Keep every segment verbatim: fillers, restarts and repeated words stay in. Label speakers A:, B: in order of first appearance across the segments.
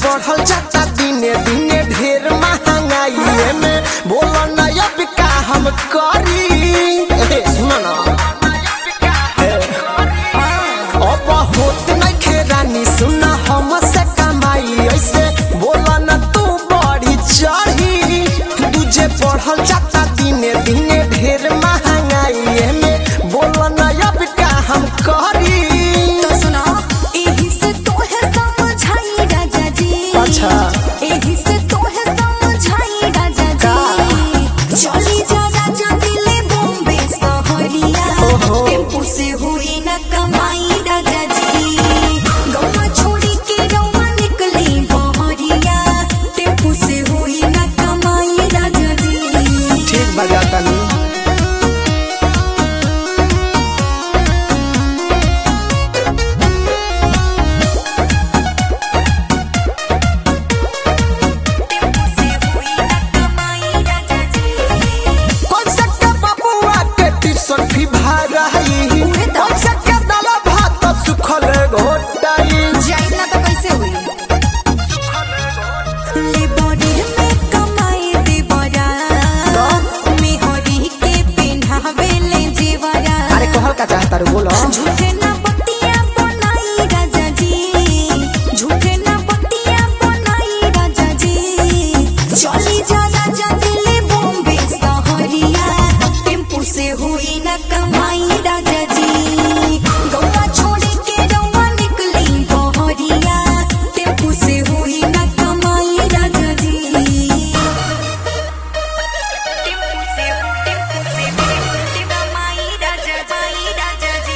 A: बढ़ल जाता दिने दिने ढेर महंगाई में बोला ना अब का हम करी सुनो ना अब होत नहीं खेरानी सुना हम से कमाई ऐसे बोला ना तू बड़ी चढ़ी तुझे बढ़ल जाता दिने दिने ढेर महंगाई में बोला ना अब का हम करी
B: तो सुना एही से तो है समझाई राजा जी।
A: अच्छा
B: एही से तो है समझाई राजा जी। चली जा राजा दिले बॉम्बे सहरिया टेम्पू से हुई न कमाई राजा जी। गौवा छोड़ी के रौवा निकली बहरिया टेम्पू से हुई न कमाई राजा जी।
A: ठीक बजाता नहीं सल्फी भराई पैसा के दाला भात सुखल घोटाई
B: जाई ना तो कैसे हुई ले बॉडी में कमाई दे बड़ा मेहरी के पिन्हावे ले जीवरा।
A: अरे कहल का चाहता रे बोलो
B: झूठे ना बतिया बनाई राजा जी। झूठे ना बतिया बनाई राजा जी। चली जा राजा दिल्ली बॉम्बे सहरिया टेम्पू से हुई न कमाई राजा जी। गौवा छोड़ी के रौवा निकली बहरिया टेम्पू से हुई न कमाई राजा जी। टेम्पू से टेम्पू से कमाई राजा जी राजा जी।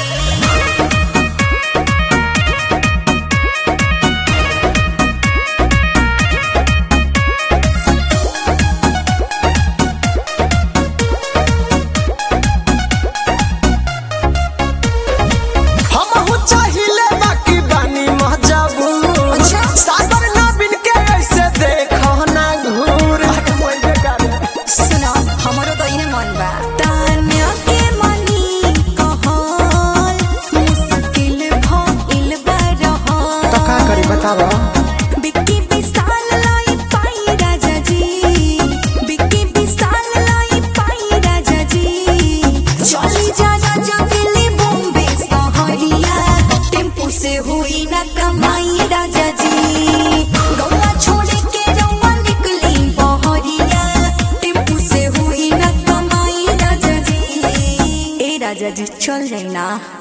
A: चाहिले बाकी बानी महजाबू
B: अच्छा
A: सागर ना बिन के ऐसे देखो ना घूर
B: सुनो हमरो तो इहे मन बा तान्या के मनी कहल मुश्किल भइल बा रहल
A: तो का करी बतावा
B: बिक्की विशाल लाई पाई राजा जी। बिक्की विशाल लाई पाई राजा जी। चली जा राजा दिल्ली बॉम्बे सहरिया टेम्पू से हुई न कमाई राजा जी। गौवा छोड़ी के रौवा निकली बहरिया टेम्पू से हुई न कमाई राजा जी। ए राजा जी चल जाई ना।